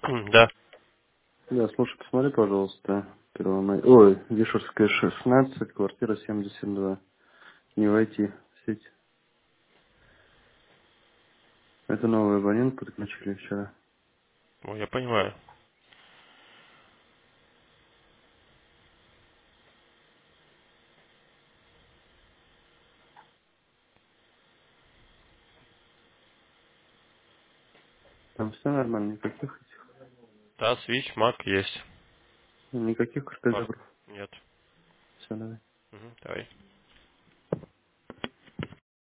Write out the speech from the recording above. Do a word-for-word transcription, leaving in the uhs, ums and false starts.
Да. Да, слушай, посмотри, пожалуйста, первое мая. Ой, Вишерская шестнадцать, квартира семьдесят два. Не войти в сеть. Это новый абонент подключили вчера. Ну, я понимаю. Там все нормально, никаких этих, Да, свич, мак есть. никаких Пар- картофелев. Нет. Все, давай. Мгм, давай.